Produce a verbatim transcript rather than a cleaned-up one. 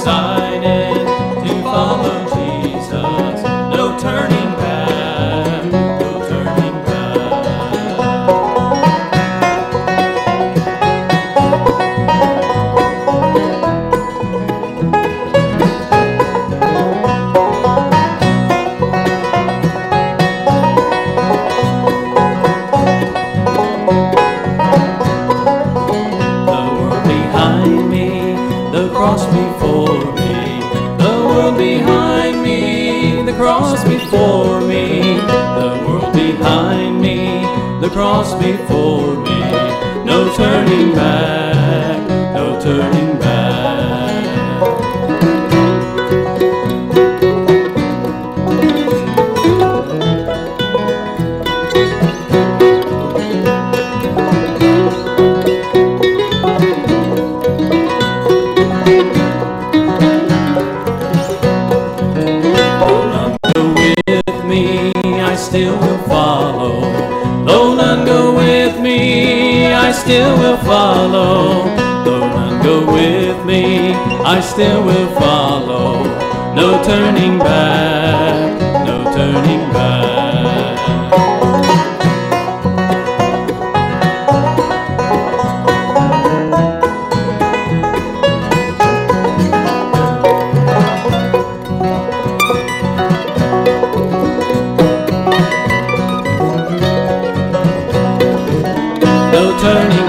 decided to follow Jesus. No turning back, no turning the cross before me, the world behind me, the cross before me, the world behind me, the cross before me. No turning back, no turning back. I still will follow. Though none go with me, I still will follow. Though none go with me, I still will follow. No turning back, no turning back. No turning